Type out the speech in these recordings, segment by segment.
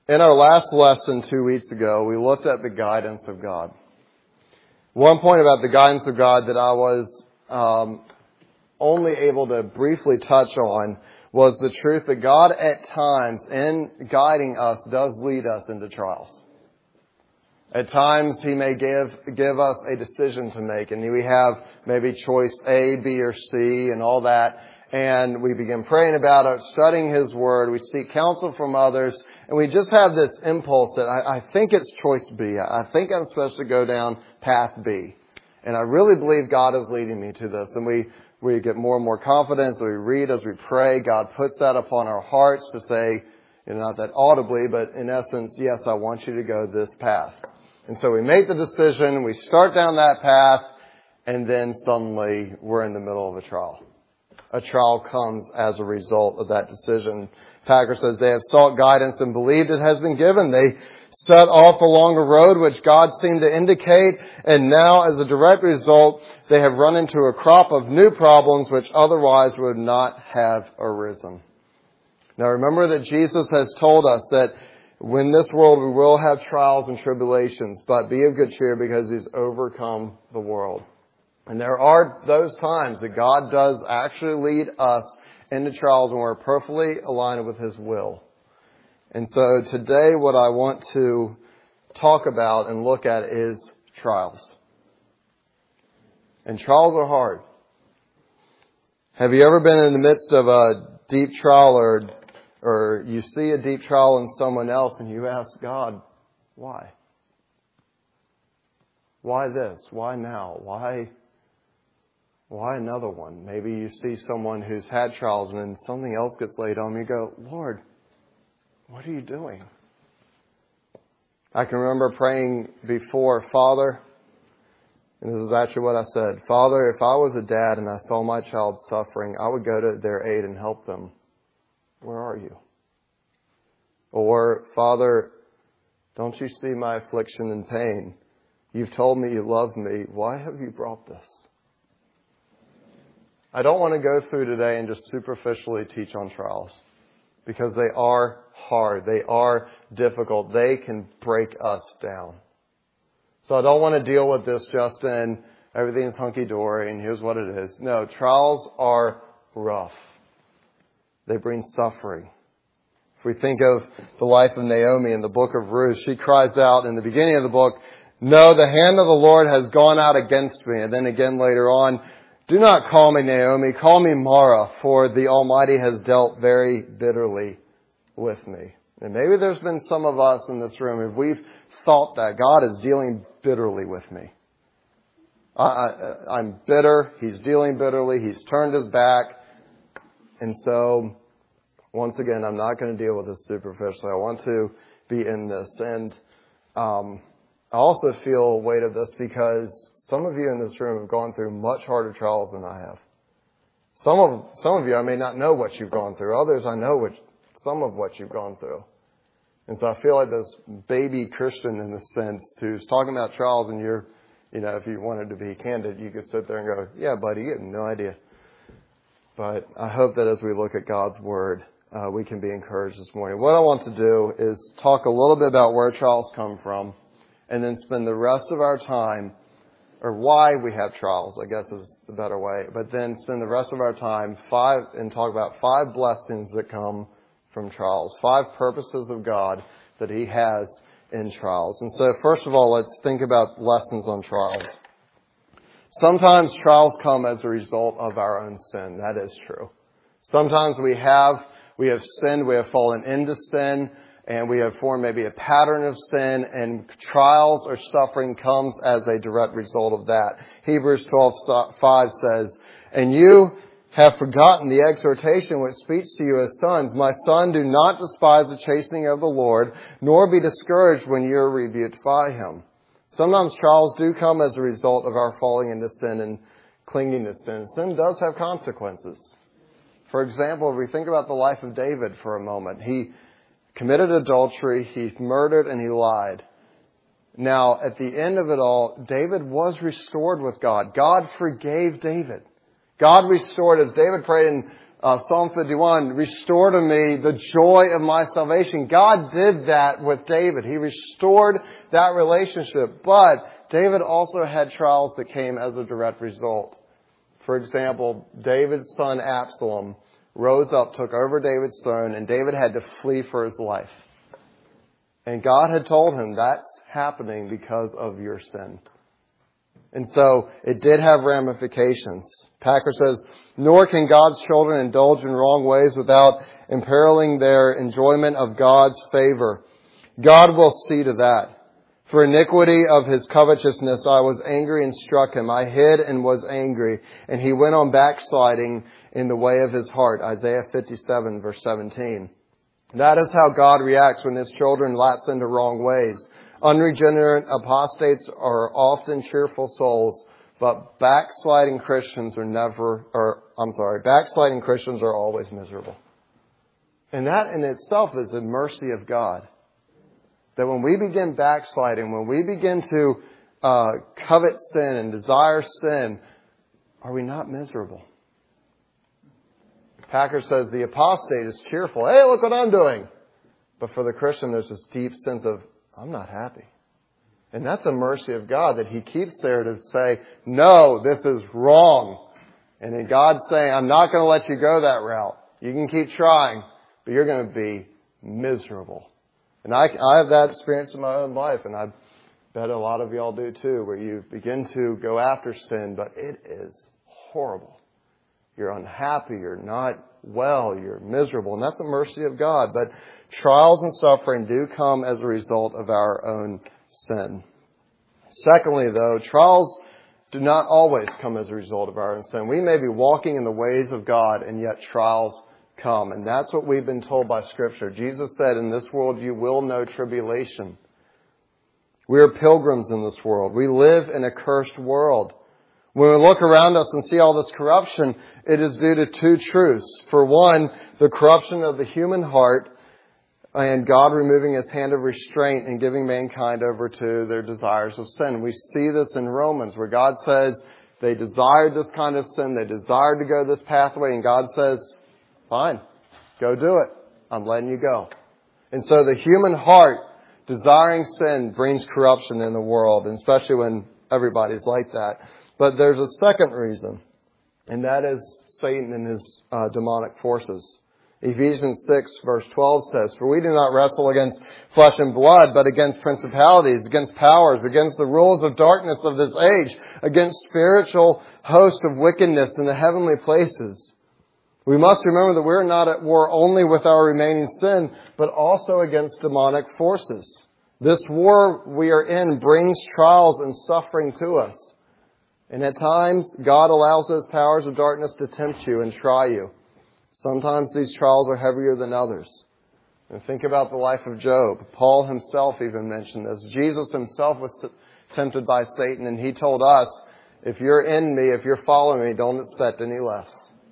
In our last lesson 2 weeks ago, we looked at the guidance of God. One point about the guidance of God that I was only able to briefly touch on was the truth that God at times, in guiding us, does lead us into trials. At times, He may give us a decision to make, and we have maybe choice A, B, or C, and all that. And we begin praying about it, studying His Word. We seek counsel from others. And we just have this impulse that I think it's choice B. I think I'm supposed to go down path B. And I really believe God is leading me to this. And we get more and more confidence. We read as we pray. God puts that upon our hearts to say, not that audibly, but in essence, yes, I want you to go this path. And so we make the decision. We start down that path. And then suddenly we're in the middle of a trial. A trial comes as a result of that decision. Packer says they have sought guidance and believed it has been given. They set off along a road which God seemed to indicate, and now as a direct result, they have run into a crop of new problems which otherwise would not have arisen. Now remember that Jesus has told us that in this world we will have trials and tribulations, but be of good cheer because He's overcome the world. And there are those times that God does actually lead us into trials when we're perfectly aligned with His will. And so today what I want to talk about and look at is trials. And trials are hard. Have you ever been in the midst of a deep trial or you see a deep trial in someone else and you ask God, why? Why this? Why now? Why another one? Maybe you see someone who's had trials and then something else gets laid on them. You go, Lord, what are you doing? I can remember praying before, Father, and this is actually what I said, Father, if I was a dad and I saw my child suffering, I would go to their aid and help them. Where are you? Or, Father, don't you see my affliction and pain? You've told me you love me. Why have you brought this? I don't want to go through today and just superficially teach on trials because they are hard. They are difficult. They can break us down. So I don't want to deal with this just in everything's hunky-dory and here's what it is. No, trials are rough. They bring suffering. If we think of the life of Naomi in the book of Ruth, she cries out in the beginning of the book, no, the hand of the Lord has gone out against me. And then again later on, do not call me Naomi, call me Mara, for the Almighty has dealt very bitterly with me. And maybe there's been some of us in this room, if we've thought that God is dealing bitterly with me. I'm bitter, He's dealing bitterly, He's turned His back. And so, once again, I'm not going to deal with this superficially. I want to be in this. And I also feel a weight of this because some of you in this room have gone through much harder trials than I have. Some of you, I may not know what you've gone through. Others, I know some of what you've gone through. And so I feel like this baby Christian in the sense who's talking about trials and you're, if you wanted to be candid, you could sit there and go, yeah, buddy, you have no idea. But I hope that as we look at God's Word, we can be encouraged this morning. What I want to do is talk a little bit about where trials come from and then spend the rest of our time, or why we have trials, I guess is the better way, but then spend the rest of our time and talk about 5 blessings that come from trials, 5 purposes of God that He has in trials. And so first of all, let's think about lessons on trials. Sometimes trials come as a result of our own sin. That is true. Sometimes we have sinned, we have fallen into sin, and we have formed maybe a pattern of sin, and trials or suffering comes as a direct result of that. Hebrews 12:5 says, and you have forgotten the exhortation which speaks to you as sons. My son, do not despise the chastening of the Lord, nor be discouraged when you are rebuked by Him. Sometimes trials do come as a result of our falling into sin and clinging to sin. Sin does have consequences. For example, if we think about the life of David for a moment, he committed adultery, he murdered, and he lied. Now, at the end of it all, David was restored with God. God forgave David. God restored, as David prayed in Psalm 51, restore to me the joy of my salvation. God did that with David. He restored that relationship. But David also had trials that came as a direct result. For example, David's son Absalom rose up, took over David's throne, and David had to flee for his life. And God had told him, that's happening because of your sin. And so it did have ramifications. Packer says, nor can God's children indulge in wrong ways without imperiling their enjoyment of God's favor. God will see to that. For iniquity of his covetousness, I was angry and struck him. I hid and was angry. And he went on backsliding in the way of his heart. Isaiah 57, verse 17. That is how God reacts when his children lapse into wrong ways. Unregenerate apostates are often cheerful souls, but backsliding Christians are always miserable. And that in itself is the mercy of God. That when we begin backsliding, when we begin to covet sin and desire sin, are we not miserable? Packer says the apostate is cheerful. Hey, look what I'm doing. But for the Christian, there's this deep sense of, I'm not happy. And that's a mercy of God that he keeps there to say, no, this is wrong. And then God's saying, I'm not going to let you go that route. You can keep trying, but you're going to be miserable. And I have that experience in my own life, and I bet a lot of y'all do too, where you begin to go after sin, but it is horrible. You're unhappy, you're not well, you're miserable, and that's a mercy of God. But trials and suffering do come as a result of our own sin. Secondly, though, trials do not always come as a result of our own sin. We may be walking in the ways of God, and yet trials come. And that's what we've been told by Scripture. Jesus said, in this world you will know tribulation. We are pilgrims in this world. We live in a cursed world. When we look around us and see all this corruption, it is due to two truths. For one, the corruption of the human heart and God removing his hand of restraint and giving mankind over to their desires of sin. We see this in Romans where God says they desired this kind of sin. They desired to go this pathway, and God says, fine, go do it. I'm letting you go. And so the human heart desiring sin brings corruption in the world, and especially when everybody's like that. But there's a second reason, and that is Satan and his demonic forces. Ephesians 6 verse 12 says, for we do not wrestle against flesh and blood, but against principalities, against powers, against the rulers of darkness of this age, against spiritual hosts of wickedness in the heavenly places. We must remember that we're not at war only with our remaining sin, but also against demonic forces. This war we are in brings trials and suffering to us. And at times, God allows those powers of darkness to tempt you and try you. Sometimes these trials are heavier than others. And think about the life of Job. Paul himself even mentioned this. Jesus himself was tempted by Satan, and he told us, if you're in me, if you're following me, don't expect any less.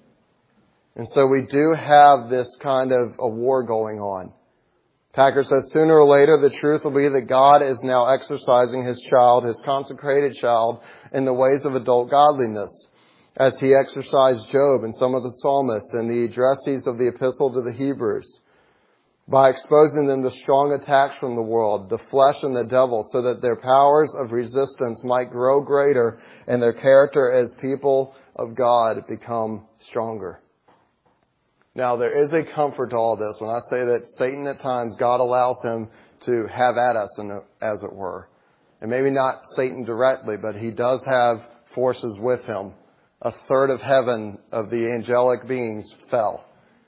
And so we do have this kind of a war going on. Packer says, sooner or later, the truth will be that God is now exercising his child, his consecrated child, in the ways of adult godliness, as he exercised Job and some of the psalmists and the addressees of the epistle to the Hebrews, by exposing them to strong attacks from the world, the flesh and the devil, so that their powers of resistance might grow greater and their character as people of God become stronger. Now, there is a comfort to all this when I say that Satan at times, God allows him to have at us, as it were. And maybe not Satan directly, but he does have forces with him. A third of heaven of the angelic beings fell.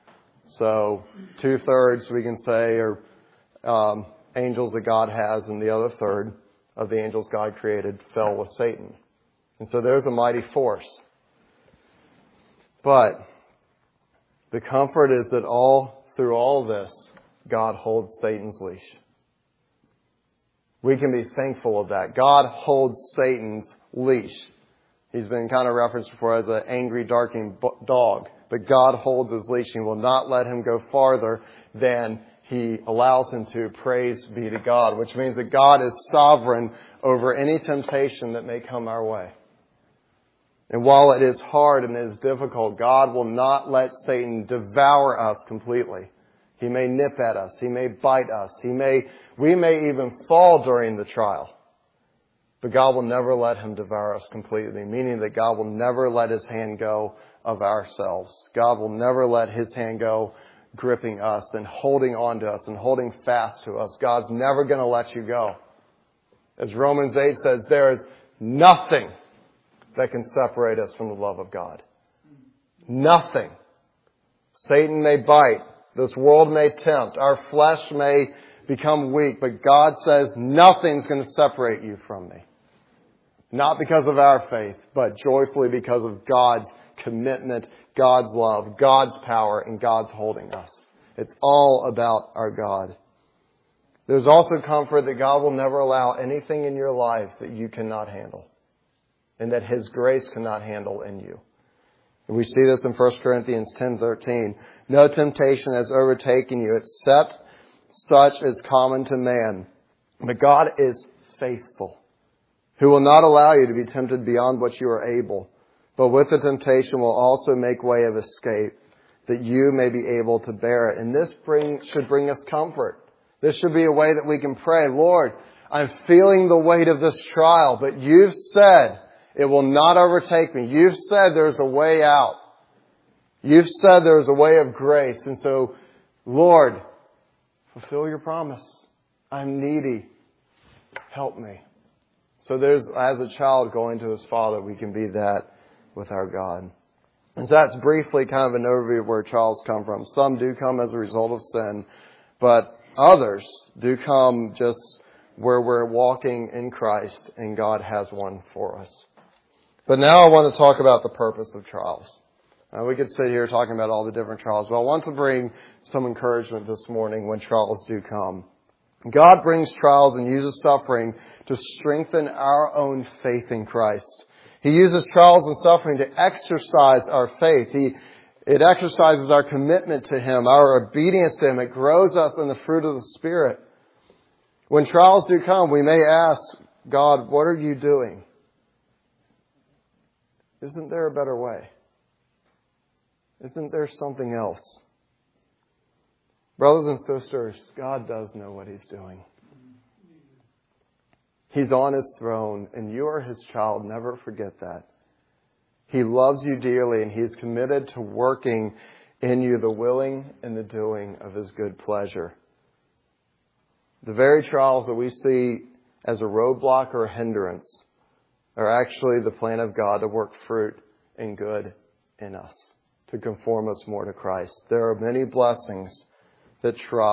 So 2/3 we can say are angels that God has, and the other third of the angels God created fell with Satan. And so there's a mighty force. But the comfort is that through all this, God holds Satan's leash. We can be thankful of that. God holds Satan's leash. He's been kind of referenced before as an angry, darking dog. But God holds his leash and will not let him go farther than he allows him to. Praise be to God. Which means that God is sovereign over any temptation that may come our way. And while it is hard and it is difficult, God will not let Satan devour us completely. He may nip at us. He may bite us. We may even fall during the trial. But God will never let him devour us completely, meaning that God will never let his hand go of ourselves. God will never let his hand go gripping us and holding on to us and holding fast to us. God's never going to let you go. As Romans 8 says, there is nothing that can separate us from the love of God. Nothing. Satan may bite. This world may tempt. Our flesh may become weak. But God says nothing's going to separate you from me. Not because of our faith, but joyfully because of God's commitment, God's love, God's power, and God's holding us. It's all about our God. There's also comfort that God will never allow anything in your life that you cannot handle, and that His grace cannot handle in you. And we see this in 1 Corinthians 10:13. No temptation has overtaken you except such as common to man. But God is faithful, who will not allow you to be tempted beyond what you are able, but with the temptation will also make way of escape, that you may be able to bear it. And this should bring us comfort. This should be a way that we can pray, Lord, I'm feeling the weight of this trial, but you've said it will not overtake me. You've said there's a way out. You've said there's a way of grace. And so, Lord, fulfill your promise. I'm needy. Help me. So as a child going to his father, we can be that with our God. And so that's briefly kind of an overview of where trials come from. Some do come as a result of sin, but others do come just where we're walking in Christ and God has one for us. But now I want to talk about the purpose of trials. We could sit here talking about all the different trials, but I want to bring some encouragement this morning when trials do come. God brings trials and uses suffering to strengthen our own faith in Christ. He uses trials and suffering to exercise our faith. It exercises our commitment to Him, our obedience to Him. It grows us in the fruit of the Spirit. When trials do come, we may ask, God, what are you doing? Isn't there a better way? Isn't there something else? Brothers and sisters, God does know what He's doing. He's on His throne, and you are His child. Never forget that. He loves you dearly, and He's committed to working in you the willing and the doing of His good pleasure. The very trials that we see as a roadblock or a hindrance are actually the plan of God to work fruit and good in us, to conform us more to Christ. There are many blessings that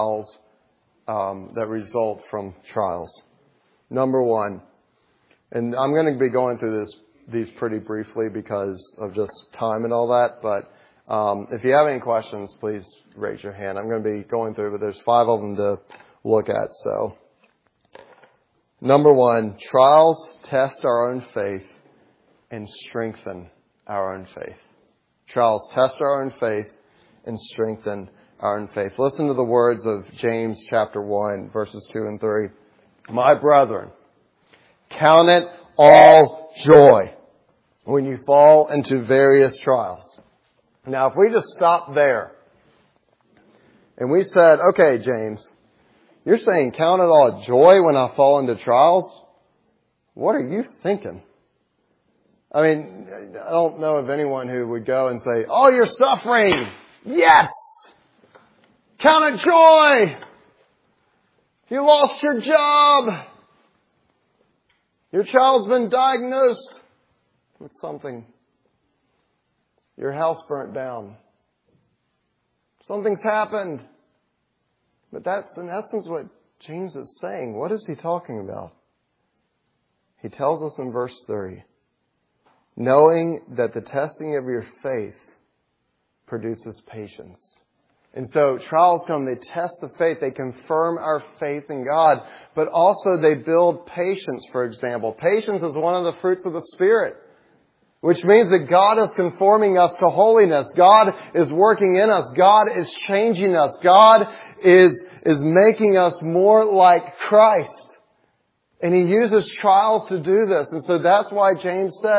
result from trials. Number one, and I'm going to be going through these pretty briefly because of just time and all that, but if you have any questions, please raise your hand. I'm going to be going through, but there's 5 of them to look at. So, number one, trials test our own faith and strengthen our own faith. Trials test our own faith and strengthen our own faith. Listen to the words of James chapter 1, verses 2 and 3. My brethren, count it all joy when you fall into various trials. Now, if we just stop there and we said, okay, James, you're saying count it all joy when I fall into trials? What are you thinking? I mean, I don't know of anyone who would go and say, oh, you're suffering. Yes. Count it joy. You lost your job. Your child's been diagnosed with something. Your house burnt down. Something's happened. But that's in essence what James is saying. What is he talking about? He tells us in verse 3, knowing that the testing of your faith produces patience. And so trials come, they test the faith, they confirm our faith in God, but also they build patience, for example. Patience is one of the fruits of the Spirit, which means that God is conforming us to holiness. God is working in us. God is changing us. God is making us more like Christ. And He uses trials to do this. And so that's why James says,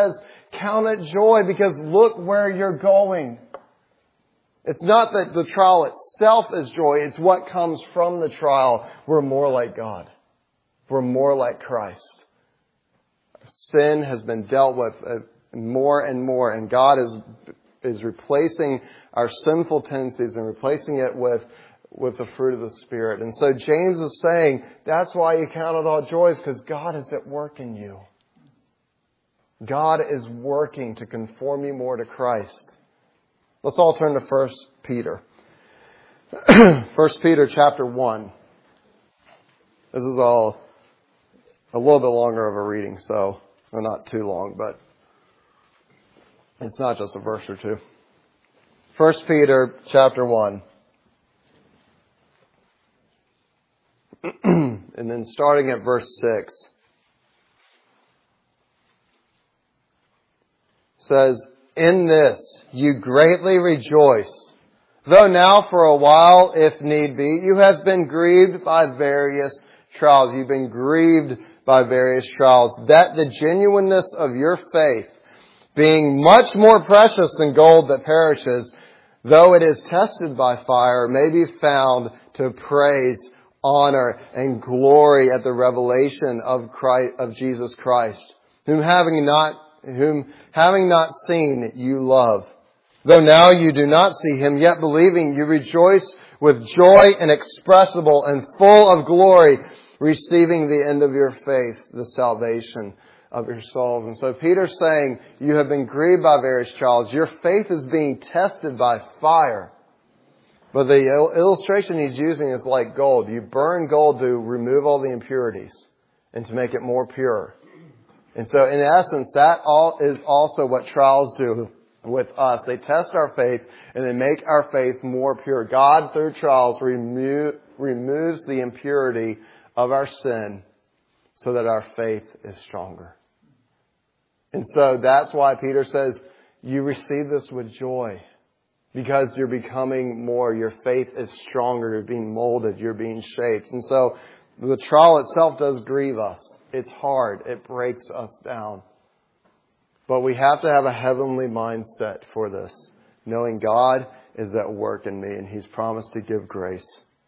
count it joy because look where you're going. It's not that the trial itself is joy. It's what comes from the trial. We're more like God. We're more like Christ. Sin has been dealt with more and more, and God is replacing our sinful tendencies and replacing it with the fruit of the Spirit. And so James is saying that's why you count it all joy, because God is at work in you. God is working to conform you more to Christ. Let's all turn to 1 Peter. 1 Peter chapter 1. This is all a little bit longer of a reading, so not too long, but it's not just a verse or two. 1 Peter chapter 1. And then starting at verse 6. Says, "In this you greatly rejoice, though now for a while, if need be, you have been grieved by various trials." You've been grieved by various trials, that the genuineness of your faith, being much more precious than gold that perishes, though it is tested by fire, may be found to praise, honor, and glory at the revelation of Jesus Christ, whom having not seen, you love. Though now you do not see Him, yet believing, you rejoice with joy inexpressible and full of glory, receiving the end of your faith, the salvation of your souls. And so Peter's saying, you have been grieved by various trials. Your faith is being tested by fire. But the illustration he's using is like gold. You burn gold to remove all the impurities and to make it more pure. And so in essence, that is also what trials do with us. They test our faith and they make our faith more pure. God, through trials, removes the impurity of our sin so that our faith is stronger. And so that's why Peter says, you receive this with joy because you're becoming more. Your faith is stronger. You're being molded. You're being shaped. And so the trial itself does grieve us. It's hard. It breaks us down. But we have to have a heavenly mindset for this, knowing God is at work in me and He's promised to give grace.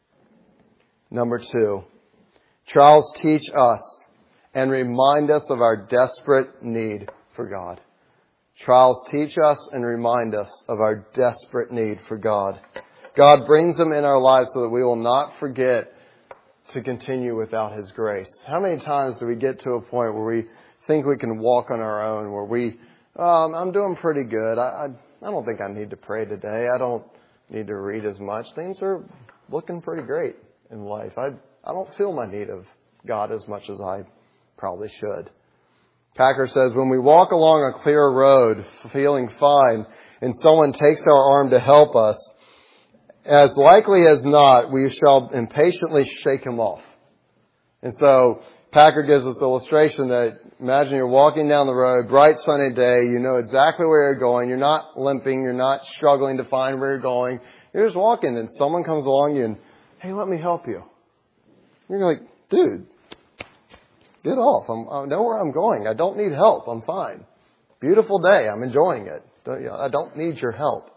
Number 2, trials teach us and remind us of our desperate need for God. Trials teach us and remind us of our desperate need for God. God brings them in our lives so that we will not forget to continue without His grace. How many times do we get to a point where we think we can walk on our own, where I'm doing pretty good. I don't think I need to pray today. I don't need to read as much. Things are looking pretty great in life. I don't feel my need of God as much as I probably should. Packer says, when we walk along a clear road feeling fine and someone takes our arm to help us, as likely as not, we shall impatiently shake him off. And so Packer gives us the illustration that imagine you're walking down the road, bright sunny day, you know exactly where you're going, you're not limping, you're not struggling to find where you're going, you're just walking and someone comes along you and, hey, let me help you. You're like, dude, get off. I know where I'm going. I don't need help. I'm fine. Beautiful day. I'm enjoying it. I don't need your help.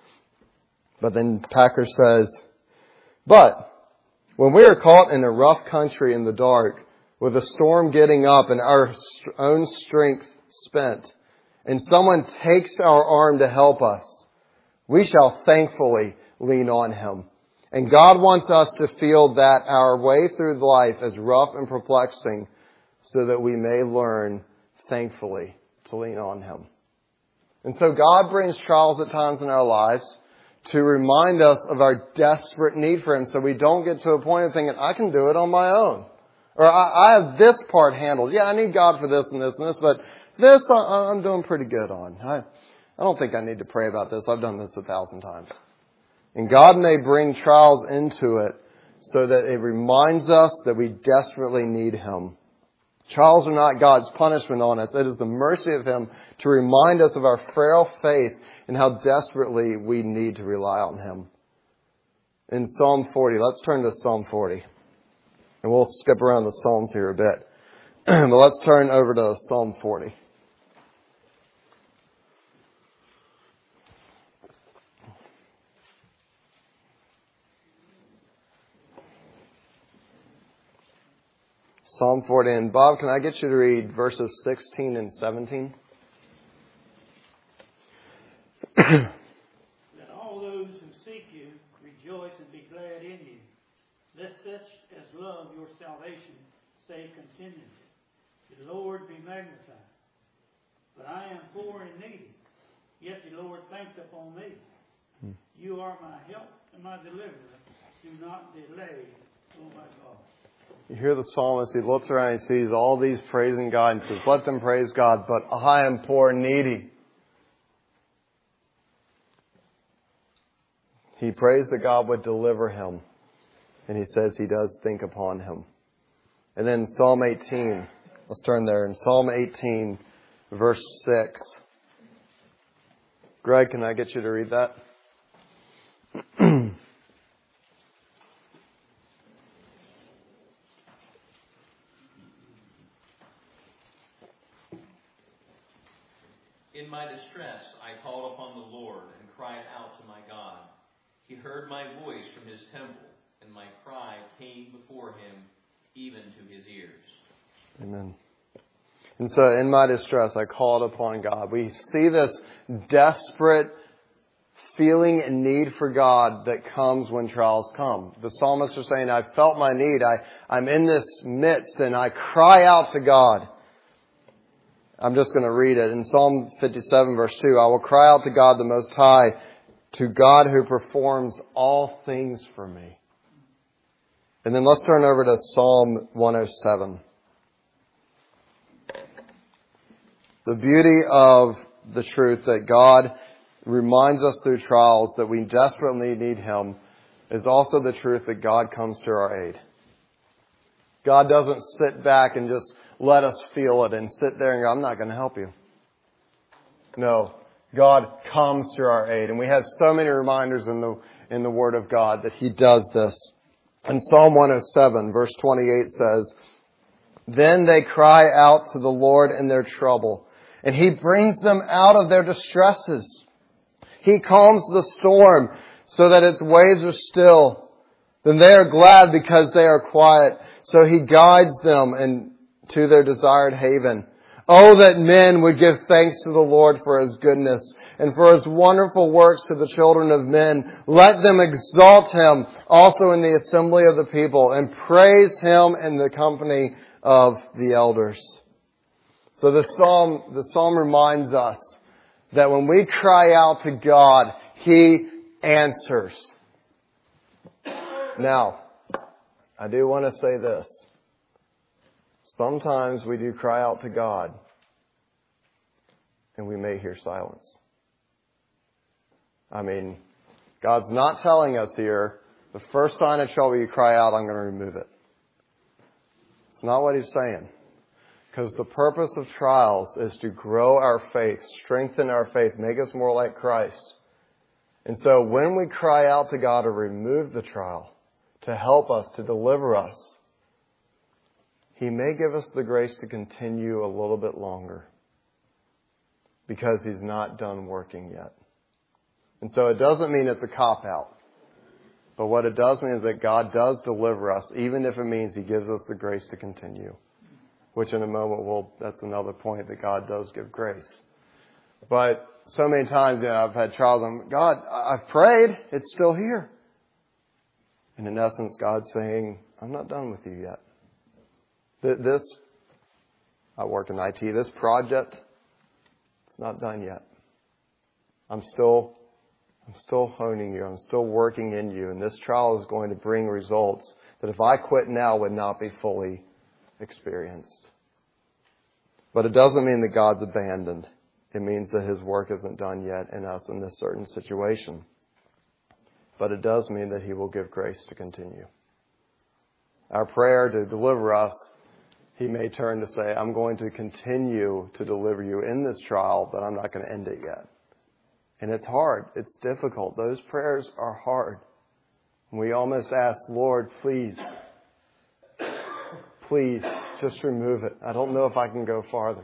But then Packer says, but when we are caught in a rough country in the dark, with a storm getting up and our own strength spent, and someone takes our arm to help us, we shall thankfully lean on Him. And God wants us to feel that our way through life is rough and perplexing so that we may learn, thankfully, to lean on Him. And so God brings trials at times in our lives to remind us of our desperate need for Him so we don't get to a point of thinking, I can do it on my own. Or I have this part handled. Yeah, I need God for this and this and this, but this I'm doing pretty good on. I don't think I need to pray about this. I've done this 1,000 times. And God may bring trials into it so that it reminds us that we desperately need Him. Trials are not God's punishment on us. It is the mercy of Him to remind us of our frail faith and how desperately we need to rely on Him. In Psalm 40, let's turn to Psalm 40. And we'll skip around the Psalms here a bit. But let's turn over to Psalm 40. Psalm 40. And Bob, can I get you to read verses 16 and 17? Let all those who seek you rejoice and be glad in you. Let such as love your salvation say continually, the Lord be magnified. But I am poor and needy, yet the Lord thinks upon me. You are my help and my deliverer. Do not delay, O my God. You hear the psalmist, he looks around and he sees all these praising God and says, let them praise God, but I am poor and needy. He prays that God would deliver him. And he says he does think upon him. And then Psalm 18. Let's turn there. In Psalm 18, verse 6. Greg, can I get you to read that? In my distress, I called upon the Lord and cried out to my God. He heard my voice from his temple, and my cry came before him, even to his ears. Amen. And so in my distress, I called upon God. We see this desperate feeling and need for God that comes when trials come. The psalmists are saying, I felt my need. I'm in this midst and I cry out to God. I'm just going to read it. In Psalm 57, verse 2, I will cry out to God the Most High, to God who performs all things for me. And then let's turn over to Psalm 107. The beauty of the truth that God reminds us through trials that we desperately need Him is also the truth that God comes to our aid. God doesn't sit back and just let us feel it and sit there and go, I'm not going to help you. No, God comes to our aid. And we have so many reminders in the Word of God that He does this. In Psalm 107, verse 28 says, Then they cry out to the Lord in their trouble, and He brings them out of their distresses. He calms the storm so that its waves are still. Then they are glad because they are quiet. So He guides them to their desired haven. Oh, that men would give thanks to the Lord for His goodness and for His wonderful works to the children of men. Let them exalt Him also in the assembly of the people and praise Him in the company of the elders. So the psalm reminds us that when we cry out to God, He answers. Now, I do want to say this. Sometimes we do cry out to God, and we may hear silence. I mean, God's not telling us here, the first sign of trouble you cry out, I'm going to remove it. It's not what He's saying. Because the purpose of trials is to grow our faith, strengthen our faith, make us more like Christ. And so when we cry out to God to remove the trial, to help us, to deliver us, He may give us the grace to continue a little bit longer because He's not done working yet. And so it doesn't mean it's a cop-out. But what it does mean is that God does deliver us, even if it means He gives us the grace to continue. Which in a moment, that's another point, that God does give grace. But so many times, I've had trials, God, I've prayed, it's still here. And in essence, God's saying, I'm not done with you yet. I work in IT, this project, it's not done yet. I'm still honing you. I'm still working in you. And this trial is going to bring results that if I quit now would not be fully experienced. But it doesn't mean that God's abandoned. It means that His work isn't done yet in us in this certain situation. But it does mean that He will give grace to continue. Our prayer to deliver us, He may turn to say, I'm going to continue to deliver you in this trial, but I'm not going to end it yet. And it's hard. It's difficult. Those prayers are hard. We almost ask, Lord, please, just remove it. I don't know if I can go farther.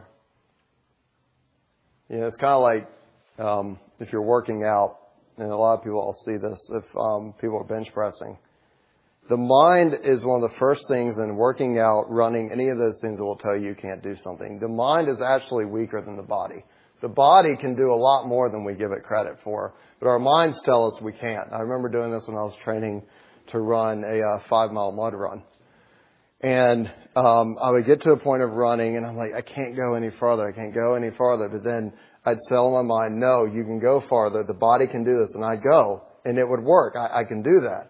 It's kind of like if you're working out, and a lot of people will see this, if people are bench pressing, The mind is one of the first things in working out, running, any of those things that will tell you can't do something. The mind is actually weaker than the body. The body can do a lot more than we give it credit for, but our minds tell us we can't. I remember doing this when I was training to run a 5-mile mud run. And I would get to a point of running, and I'm like, I can't go any farther. I can't go any farther. But then I'd tell my mind, no, you can go farther. The body can do this. And I'd go, and it would work. I can do that.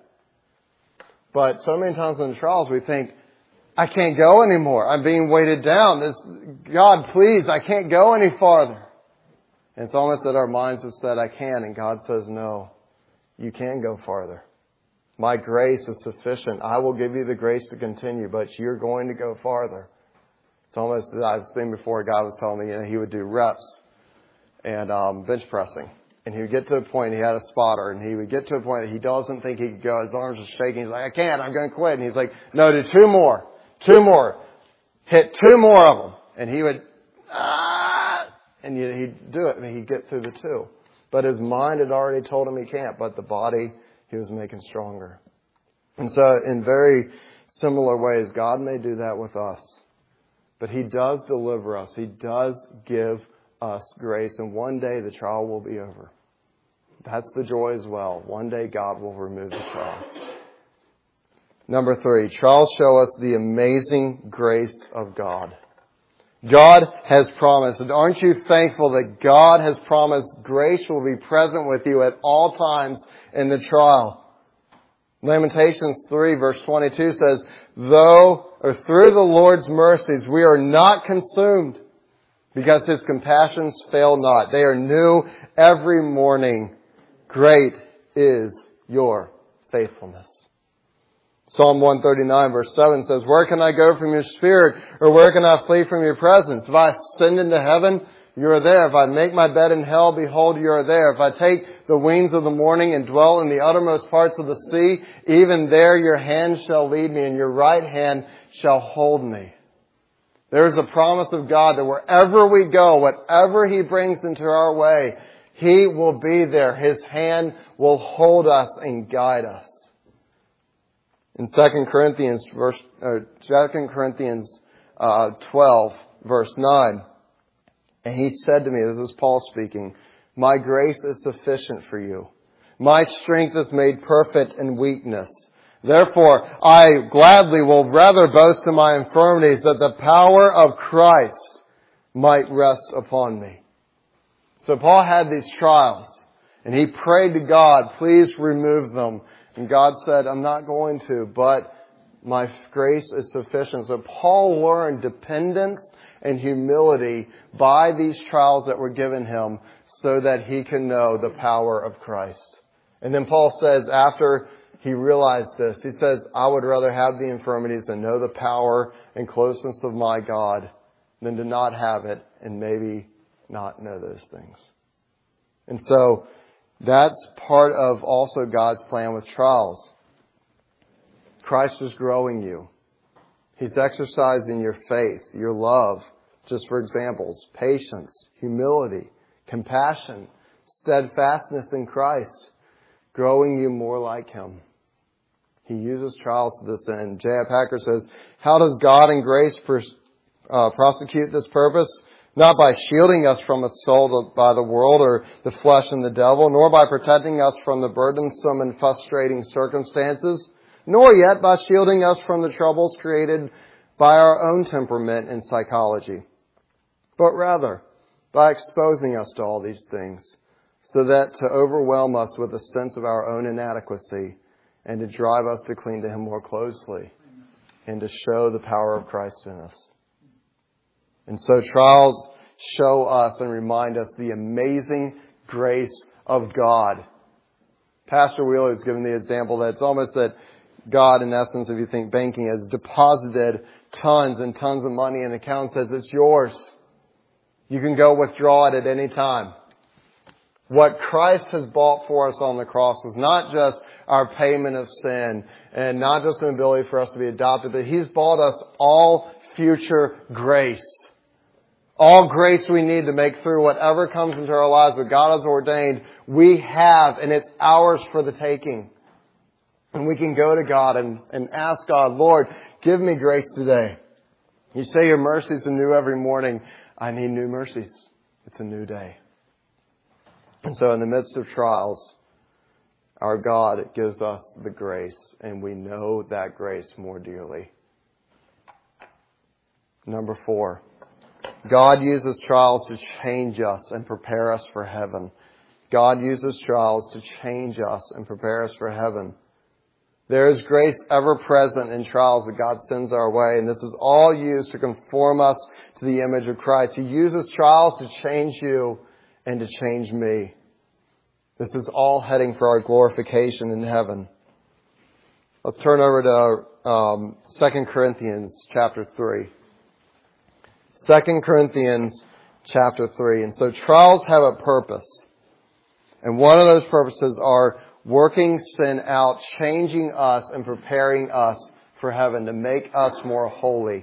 But so many times in the trials, we think, I can't go anymore. I'm being weighted down. God, please, I can't go any farther. And it's almost that our minds have said, I can. And God says, no, you can go farther. My grace is sufficient. I will give you the grace to continue, but you're going to go farther. It's almost, I've seen before, God was telling me, he would do reps and bench pressing. And he would get to a point, he had a spotter, and he would get to a point that he doesn't think he could go. His arms are shaking. He's like, I can't, I'm going to quit. And he's like, no, do 2 more. 2 more. Hit 2 more of them. And he would, and he'd do it. And he'd get through the 2. But his mind had already told him he can't. But the body, he was making stronger. And so in very similar ways, God may do that with us. But he does deliver us. He does give us grace. And one day the trial will be over. That's the joy as well. One day God will remove the trial. Number 3, trials show us the amazing grace of God. God has promised, and aren't you thankful that God has promised grace will be present with you at all times in the trial? Lamentations 3 verse 22 says, through the Lord's mercies we are not consumed, because his compassions fail not. They are new every morning. Great is your faithfulness. Psalm 139 verse 7 says, where can I go from your spirit, or where can I flee from your presence? If I ascend into heaven, you are there. If I make my bed in hell, behold, you are there. If I take the wings of the morning and dwell in the uttermost parts of the sea, even there your hand shall lead me, and your right hand shall hold me. There is a promise of God that wherever we go, whatever he brings into our way, he will be there. His hand will hold us and guide us. In 2 Corinthians 12, verse 9, and he said to me, this is Paul speaking, my grace is sufficient for you. My strength is made perfect in weakness. Therefore, I gladly will rather boast in my infirmities, that the power of Christ might rest upon me. So Paul had these trials, and he prayed to God, please remove them. And God said, I'm not going to, but my grace is sufficient. So Paul learned dependence and humility by these trials that were given him so that he can know the power of Christ. And then Paul says, after he realized this, he says, I would rather have the infirmities and know the power and closeness of my God than to not have it and maybe not know those things. And so that's part of also God's plan with trials. Christ is growing you. He's exercising your faith, your love, just for examples, patience, humility, compassion, steadfastness in Christ, growing you more like him. He uses trials to this end. J.I. Packer says, how does God in grace prosecute this purpose? Not by shielding us from assault by the world or the flesh and the devil, nor by protecting us from the burdensome and frustrating circumstances, nor yet by shielding us from the troubles created by our own temperament and psychology, but rather by exposing us to all these things, so that to overwhelm us with a sense of our own inadequacy and to drive us to cling to him more closely and to show the power of Christ in us. And so trials show us and remind us the amazing grace of God. Pastor Wheeler has given the example that it's almost that God, in essence, if you think banking, has deposited tons and tons of money in an account and says, it's yours. You can go withdraw it at any time. What Christ has bought for us on the cross was not just our payment of sin and not just an ability for us to be adopted, but he's bought us all future grace. All grace we need to make through whatever comes into our lives that God has ordained, we have, and it's ours for the taking. And we can go to God and ask God, Lord, give me grace today. You say your mercies are new every morning. I need new mercies. It's a new day. And so in the midst of trials, our God gives us the grace, and we know that grace more dearly. Number 4, God uses trials to change us and prepare us for heaven. God uses trials to change us and prepare us for heaven. There is grace ever present in trials that God sends our way, and this is all used to conform us to the image of Christ. He uses trials to change you and to change me. This is all heading for our glorification in heaven. Let's turn over to 2 Corinthians chapter 3. 2 Corinthians chapter 3. And so trials have a purpose. And one of those purposes are working sin out, changing us and preparing us for heaven to make us more holy.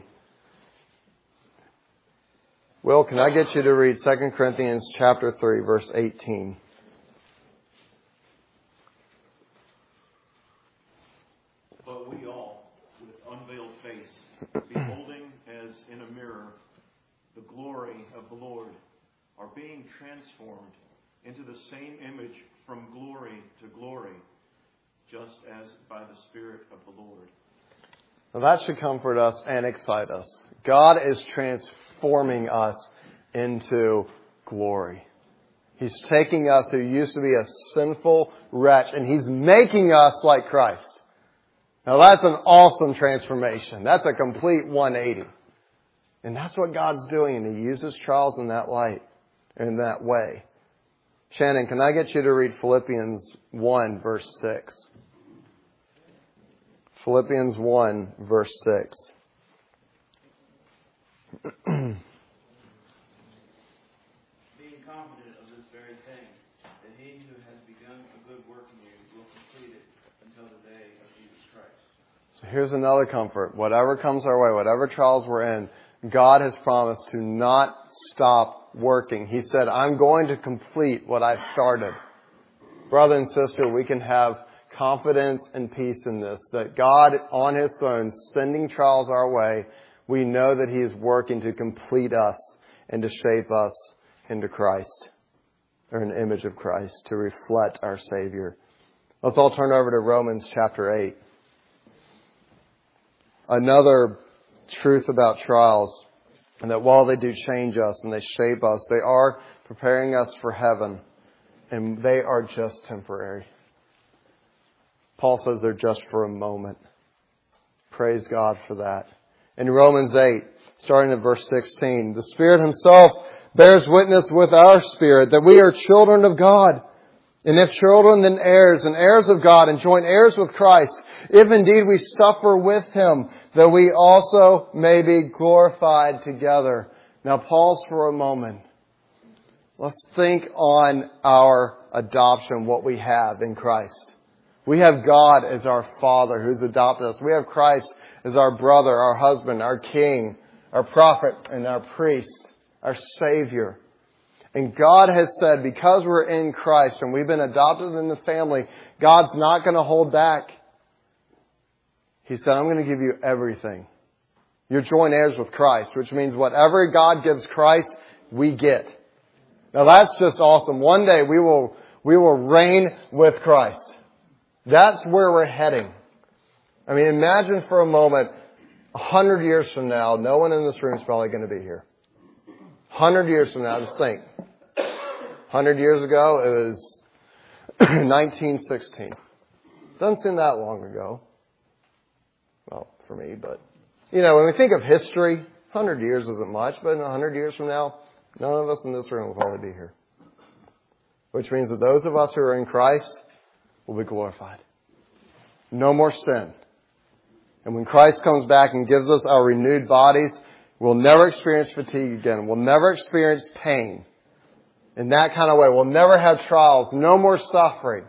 Will, can I get you to read 2 Corinthians chapter 3, verse 18? But we all, with unveiled face, beholding as in a mirror the glory of the Lord, are being transformed into the same image from glory to glory, just as by the Spirit of the Lord. Now that should comfort us and excite us. God is transforming us into glory. He's taking us who used to be a sinful wretch, and He's making us like Christ. Now that's an awesome transformation. That's a complete 180. And that's what God's doing, and He uses trials in that light, in that way. Shannon, can I get you to read Philippians 1, verse 6? Philippians 1, verse 6. Being confident of this very thing, that He who has begun a good work in you will complete it until the day of Jesus Christ. So here's another comfort. Whatever comes our way, whatever trials we're in, God has promised to not stop working. He said, I'm going to complete what I started. Brother and sister, we can have confidence and peace in this, that God on His throne, sending trials our way, we know that He is working to complete us and to shape us into Christ, or an image of Christ, to reflect our Savior. Let's all turn over to Romans chapter 8. Another truth about trials, and that while they do change us and they shape us, they are preparing us for heaven, and they are just temporary. Paul says they're just for a moment. Praise God for that. In Romans 8, starting at verse 16, the Spirit Himself bears witness with our spirit that we are children of God. And if children, then heirs, and heirs of God, and joint heirs with Christ, if indeed we suffer with Him, that we also may be glorified together. Now pause for a moment. Let's think on our adoption, what we have in Christ. We have God as our Father who's adopted us. We have Christ as our brother, our husband, our king, our prophet, and our priest, our Savior. And God has said, because we're in Christ and we've been adopted in the family, God's not going to hold back. He said, I'm going to give you everything. You're joint heirs with Christ, which means whatever God gives Christ, we get. Now that's just awesome. One day we will reign with Christ. That's where we're heading. I mean, imagine for a moment, 100 years from now, no one in this room is probably going to be here. 100 years from now, just think. 100 years ago, it was 1916. Doesn't seem that long ago. Well, for me, but, when we think of history, 100 years isn't much, but in 100 years from now, none of us in this room will probably be here. Which means that those of us who are in Christ will be glorified. No more sin. And when Christ comes back and gives us our renewed bodies, we'll never experience fatigue again. We'll never experience pain in that kind of way. We'll never have trials. No more suffering.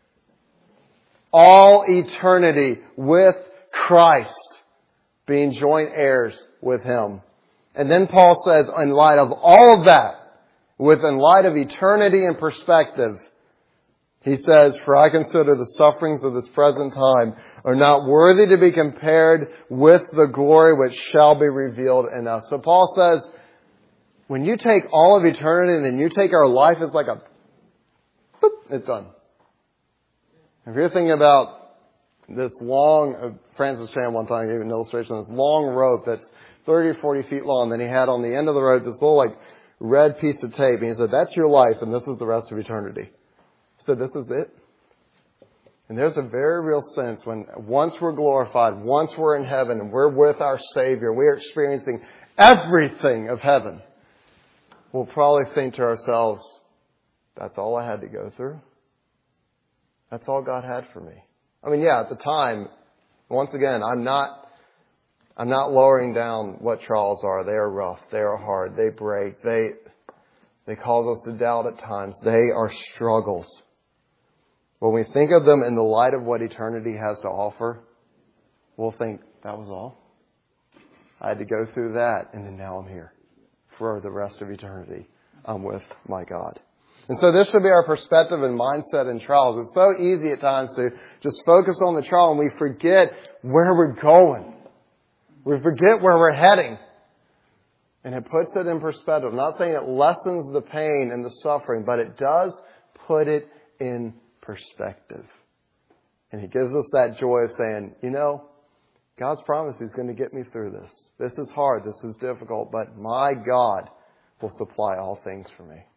All eternity with Christ, being joint heirs with Him. And then Paul says, in light of all of that, in light of eternity and perspective, He says, "For I consider the sufferings of this present time are not worthy to be compared with the glory which shall be revealed in us." So Paul says, when you take all of eternity and then you take our life, it's like a, boop, it's done. If you're thinking about this long, Francis Chan one time gave an illustration of this long rope that's 30 or 40 feet long. Then he had on the end of the rope this little like red piece of tape. And he said, "That's your life and this is the rest of eternity." So this is it. And there's a very real sense when once we're glorified, once we're in heaven and we're with our Savior, we're experiencing everything of heaven, we'll probably think to ourselves, that's all I had to go through? That's all God had for me? I mean, yeah, at the time, once again, I'm not lowering down what trials are. They are rough. They are hard. They break. They cause us to doubt at times. They are struggles. When we think of them in the light of what eternity has to offer, we'll think, that was all. I had to go through that, and then now I'm here for the rest of eternity. I'm with my God. And so this should be our perspective and mindset in trials. It's so easy at times to just focus on the trial and we forget where we're going. We forget where we're heading. And it puts it in perspective. I'm not saying it lessens the pain and the suffering, but it does put it in perspective. And He gives us that joy of saying, you know, God's promise He's going to get me through this. This is hard. This is difficult. But my God will supply all things for me.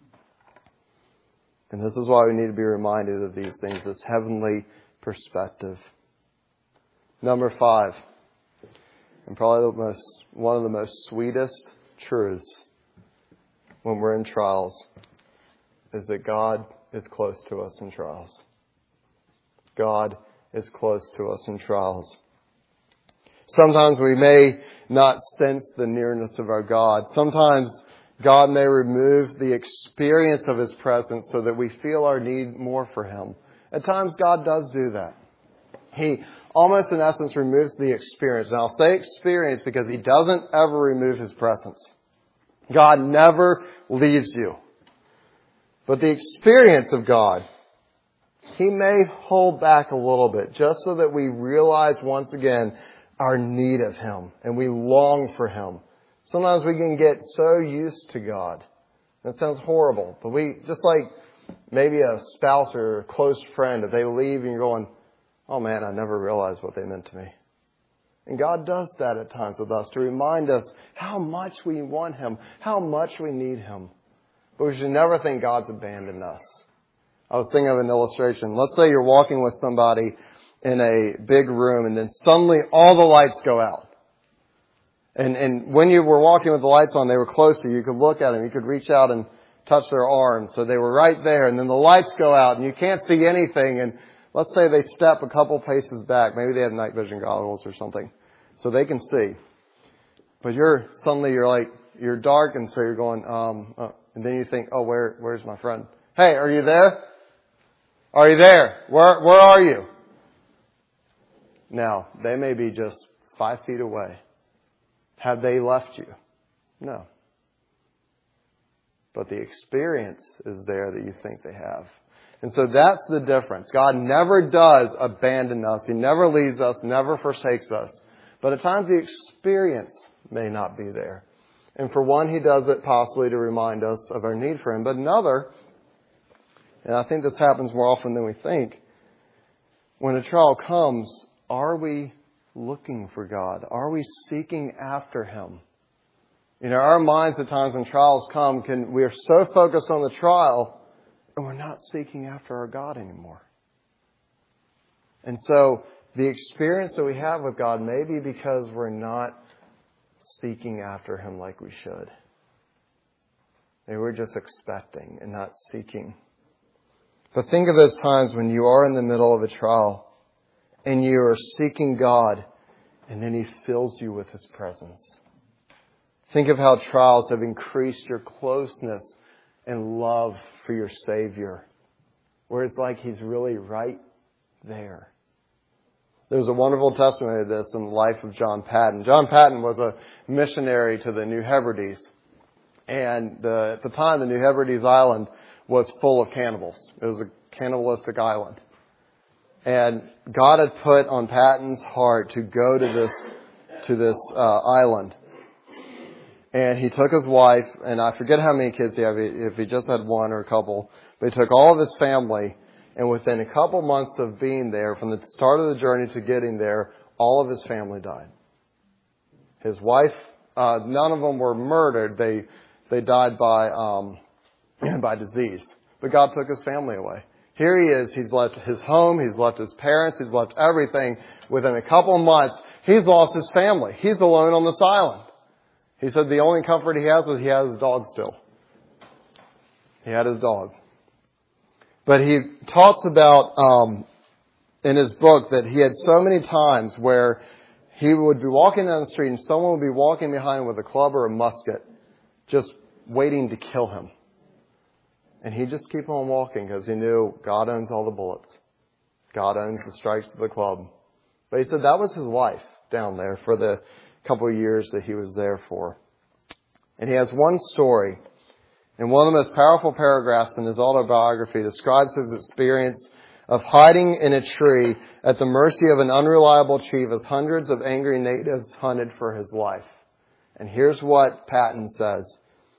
And this is why we need to be reminded of these things, this heavenly perspective. Number 5, and probably one of the most sweetest truths when we're in trials, is that God is close to us in trials. God is close to us in trials. Sometimes we may not sense the nearness of our God. Sometimes God may remove the experience of His presence so that we feel our need more for Him. At times God does do that. He almost in essence removes the experience. And I'll say experience because He doesn't ever remove His presence. God never leaves you. But the experience of God, He may hold back a little bit just so that we realize once again our need of Him and we long for Him. Sometimes we can get so used to God. That sounds horrible. But we, just like maybe a spouse or a close friend, if they leave and you're going, oh man, I never realized what they meant to me. And God does that at times with us to remind us how much we want Him, how much we need Him. But we should never think God's abandoned us. I was thinking of an illustration. Let's say you're walking with somebody in a big room and then suddenly all the lights go out. And when you were walking with the lights on, they were close to you. You could look at them. You could reach out and touch their arms. So they were right there. And then the lights go out and you can't see anything. And let's say they step a couple paces back. Maybe they have night vision goggles or something. So they can see. But you're dark and so you're going, and then you think, oh, where's my friend? Hey, are you there? Are you there? Where are you? Now, they may be just 5 feet away. Have they left you? No. But the experience is there that you think they have. And so that's the difference. God never does abandon us. He never leaves us, never forsakes us. But at times the experience may not be there. And for one, He does it possibly to remind us of our need for Him. But another, and I think this happens more often than we think, when a trial comes, are we looking for God? Are we seeking after Him? You know, our minds at times when trials come, we are so focused on the trial and we're not seeking after our God anymore. And so the experience that we have with God may be because we're not seeking after Him like we should. Maybe we're just expecting and not seeking. But think of those times when you are in the middle of a trial and you are seeking God, and then He fills you with His presence. Think of how trials have increased your closeness and love for your Savior, where it's like He's really right there. There's a wonderful testimony of this in the life of John Patton. John Patton was a missionary to the New Hebrides. And at the time, the New Hebrides Island was full of cannibals. It was a cannibalistic island. And God had put on Patton's heart to go to this island. And he took his wife, and I forget how many kids he had, if he just had one or a couple, but he took all of his family, and within a couple months of being there, from the start of the journey to getting there, all of his family died. His wife, none of them were murdered. They died by disease. But God took his family away. Here he is. He's left his home. He's left his parents. He's left everything. Within a couple of months, he's lost his family. He's alone on this island. He said the only comfort he has is he has his dog still. He had his dog. But he talks about in his book that he had so many times where he would be walking down the street and someone would be walking behind him with a club or a musket, just waiting to kill him. And he'd just keep on walking because he knew God owns all the bullets. God owns the strikes of the club. But he said that was his life down there for the couple of years that he was there for. And he has one story. And one of the most powerful paragraphs in his autobiography describes his experience of hiding in a tree at the mercy of an unreliable chief as hundreds of angry natives hunted for his life. And here's what Patton says,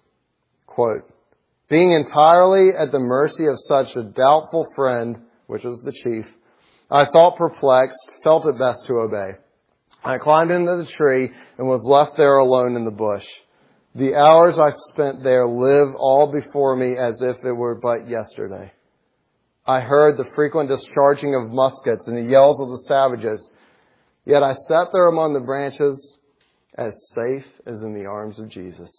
quote, "Being entirely at the mercy of such a doubtful friend," which was the chief, "I thought perplexed, felt it best to obey. I climbed into the tree and was left there alone in the bush. The hours I spent there live all before me as if it were but yesterday. I heard the frequent discharging of muskets and the yells of the savages. Yet I sat there among the branches as safe as in the arms of Jesus.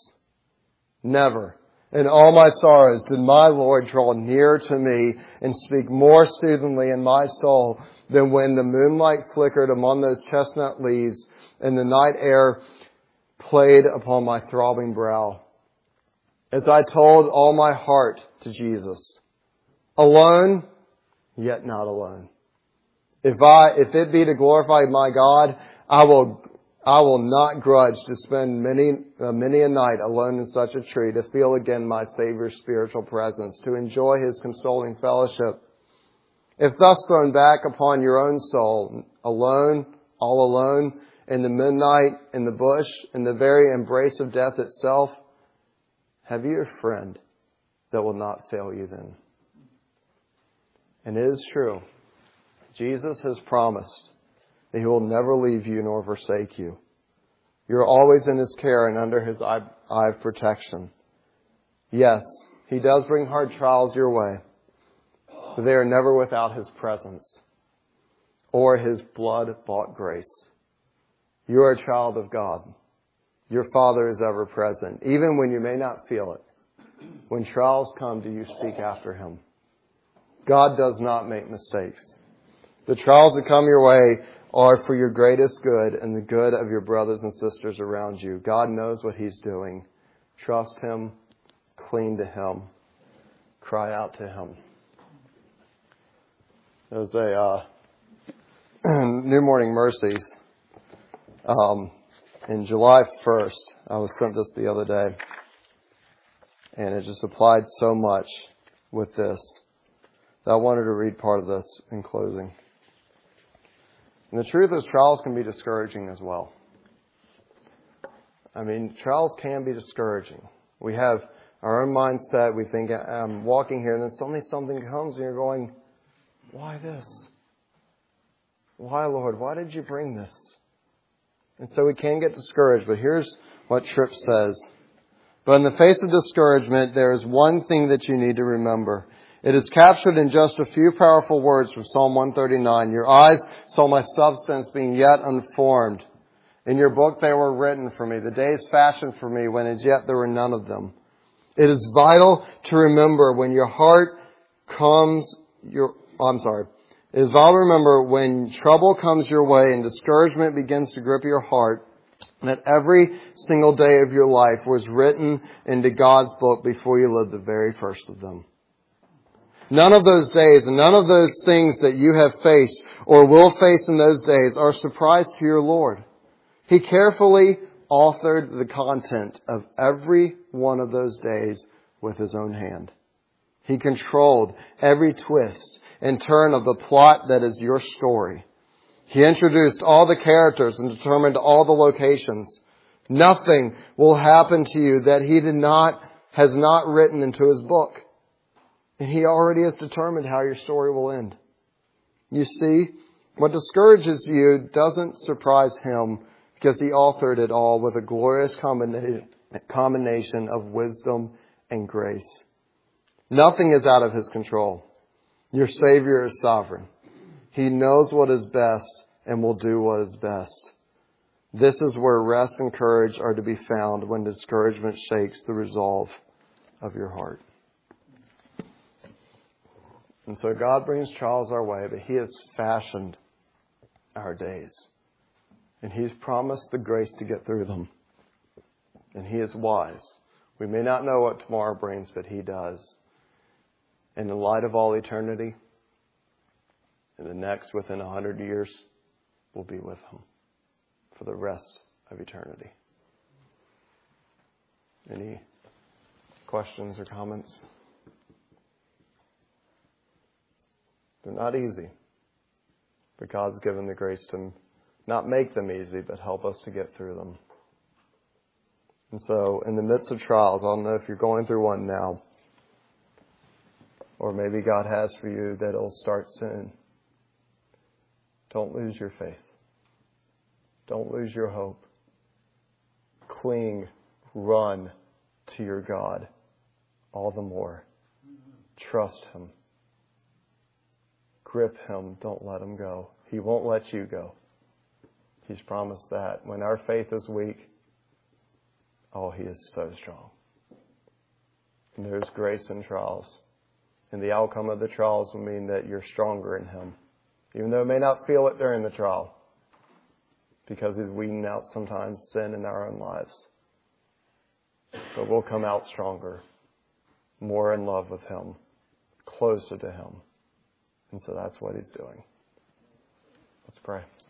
Never in all my sorrows did my Lord draw nearer to me and speak more soothingly in my soul than when the moonlight flickered among those chestnut leaves and the night air played upon my throbbing brow. As I told all my heart to Jesus, alone, yet not alone. If it be to glorify my God, I will not grudge to spend many a night alone in such a tree, to feel again my Savior's spiritual presence, to enjoy His consoling fellowship. If thus thrown back upon your own soul, alone, all alone, in the midnight, in the bush, in the very embrace of death itself, have you a friend that will not fail you then? And it is true. Jesus has promised that He will never leave you nor forsake you. You're always in His care and under His eye of protection. Yes, He does bring hard trials your way, but they are never without His presence or His blood-bought grace. You are a child of God. Your Father is ever present, even when you may not feel it. When trials come, do you seek after Him? God does not make mistakes. The trials that come your way are for your greatest good and the good of your brothers and sisters around you. God knows what He's doing. Trust Him. Cling to Him. Cry out to Him. There's a New Morning Mercies. In July 1st, I was sent this the other day, and it just applied so much with this that I wanted to read part of this in closing. And the truth is, trials can be discouraging as well. I mean, trials can be discouraging. We have our own mindset. We think, I'm walking here, and then suddenly something comes, and you're going, why this? Why, Lord? Why did you bring this? And so we can get discouraged, but here's what Tripp says. But in the face of discouragement, there is one thing that you need to remember. It is captured in just a few powerful words from Psalm 139. Your eyes saw my substance being yet unformed. In your book they were written for me, the days fashioned for me when as yet there were none of them. It is vital to remember when your heart comes, It is vital to remember when trouble comes your way and discouragement begins to grip your heart, that every single day of your life was written into God's book before you lived the very first of them. None of those days and none of those things that you have faced or will face in those days are a surprise to your Lord. He carefully authored the content of every one of those days with His own hand. He controlled every twist and turn of the plot that is your story. He introduced all the characters and determined all the locations. Nothing will happen to you that He has not written into His book. And He already has determined how your story will end. You see, what discourages you doesn't surprise Him because He authored it all with a glorious combination of wisdom and grace. Nothing is out of His control. Your Savior is sovereign. He knows what is best and will do what is best. This is where rest and courage are to be found when discouragement shakes the resolve of your heart. And so God brings trials our way, but He has fashioned our days. And He's promised the grace to get through them. And He is wise. We may not know what tomorrow brings, but He does. And in light of all eternity, in the next, within 100 years, we'll be with Him for the rest of eternity. Any questions or comments? They're not easy. But God's given the grace to not make them easy, but help us to get through them. And so, in the midst of trials, I don't know if you're going through one now, or maybe God has for you that it'll start soon. Don't lose your faith. Don't lose your hope. Cling, run to your God all the more. Trust Him. Grip Him. Don't let Him go. He won't let you go. He's promised that. When our faith is weak, He is so strong. And there's grace in trials. And the outcome of the trials will mean that you're stronger in Him. Even though it may not feel it during the trial. Because He's weeding out sometimes sin in our own lives. But we'll come out stronger. More in love with Him. Closer to Him. And so that's what He's doing. Let's pray.